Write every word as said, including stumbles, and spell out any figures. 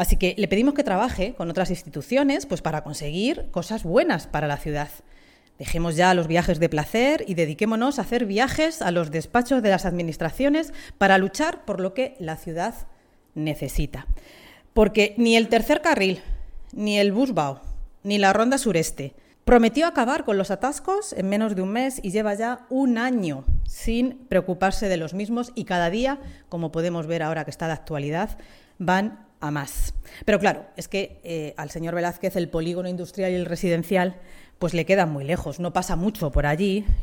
Así que le pedimos que trabaje con otras instituciones pues, para conseguir cosas buenas para la ciudad. Dejemos ya los viajes de placer y dediquémonos a hacer viajes a los despachos de las administraciones para luchar por lo que la ciudad necesita. Porque ni el tercer carril, ni el Busbao, ni la Ronda Sureste prometió acabar con los atascos en menos de un mes y lleva ya un año sin preocuparse de los mismos y cada día, como podemos ver ahora que está de actualidad, van a más. Pero claro, es que eh, al señor Velázquez el polígono industrial y el residencial pues le quedan muy lejos, no pasa mucho por allí.